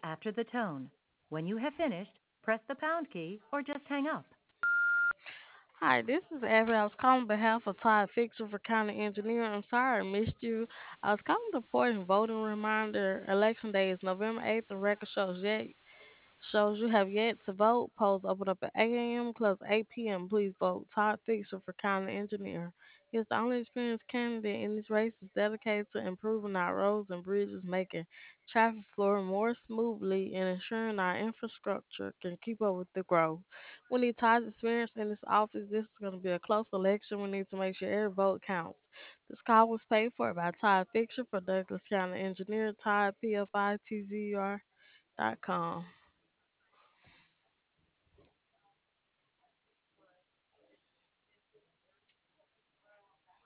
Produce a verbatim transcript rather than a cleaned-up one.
after the tone. When you have finished, press the pound key or just hang up. Hi, this is Abby. I was calling on behalf of Todd Fixer for County Engineer. I'm sorry I missed you. I was calling to report and voting reminder. Election day is November eighth. The record shows yet shows you have yet to vote. Polls open up at eight a m. Close eight p m. Please vote Todd Fixer for County Engineer. He is the only experienced candidate in this race is dedicated to improving our roads and bridges, making traffic flow more smoothly, and ensuring our infrastructure can keep up with the growth. We need Todd's experience in this office. This is going to be a close election. We need to make sure every vote counts. This call was paid for by Todd Fixer for Douglas County Engineer, Todd P F I T Z U R dot com.